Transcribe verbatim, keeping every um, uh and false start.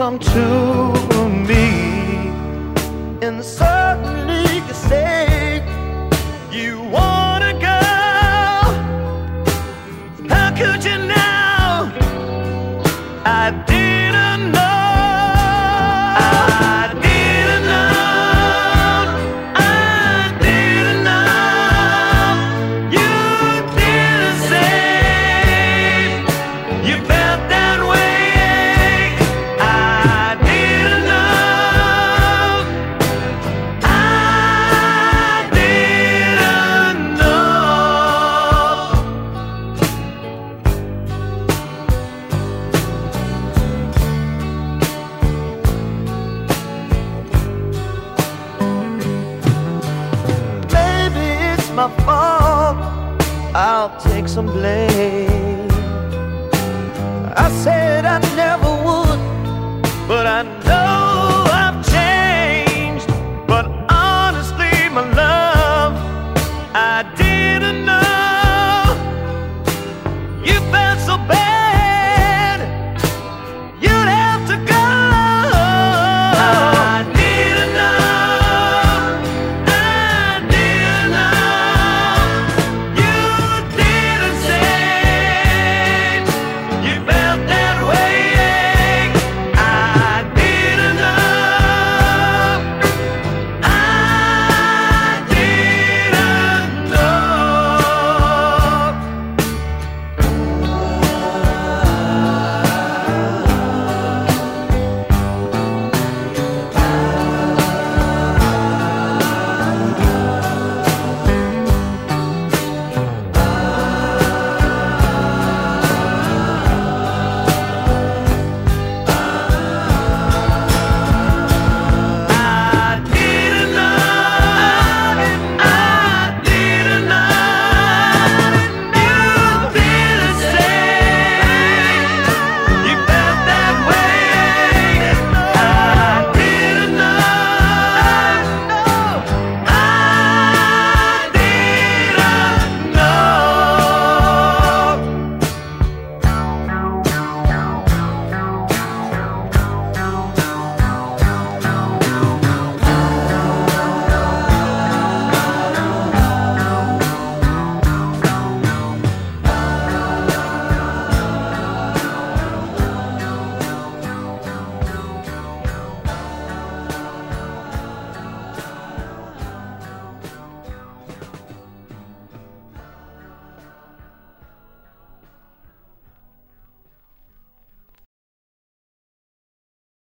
come to me. And suddenly you say you wanna go. How could you now? I didn't know. I didn't know. I didn't know. You didn't say you felt that way. I didn't know. I didn't know. Maybe it's my fault. I'll take some blame. I said I never would, but I know